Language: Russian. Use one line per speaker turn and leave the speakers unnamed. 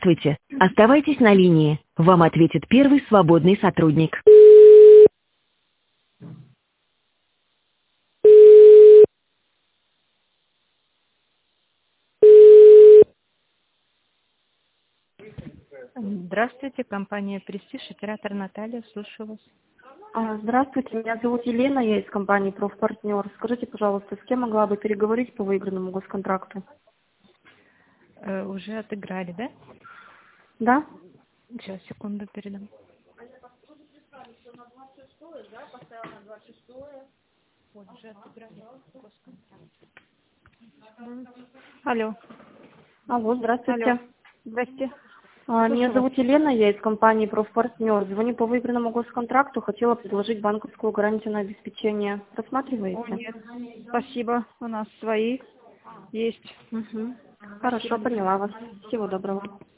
Здравствуйте. Оставайтесь на линии. Вам ответит первый свободный сотрудник. Здравствуйте, компания «Престиж», оператор Наталья, слушаю вас.
Здравствуйте, меня зовут Елена, я из компании «Профпартнер». Скажите, пожалуйста, с кем могла бы переговорить по выигранному госконтракту?
Уже отыграли, да?
Да?
Сейчас, секунду, передам. Вот, уже отыграли госконтракт. Алло.
Алло,
Алло.
здравствуйте.
Здрасте.
Меня
Слушаю вас.
зовут Елена, я из компании «Профпартнер». Звоню по выигранному госконтракту, хотела предложить банковскую гарантию на обеспечение.
О,
Рассматриваете?
нет. Спасибо. У нас свои есть.
Угу. Хорошо,
Спасибо.
поняла вас. Всего доброго.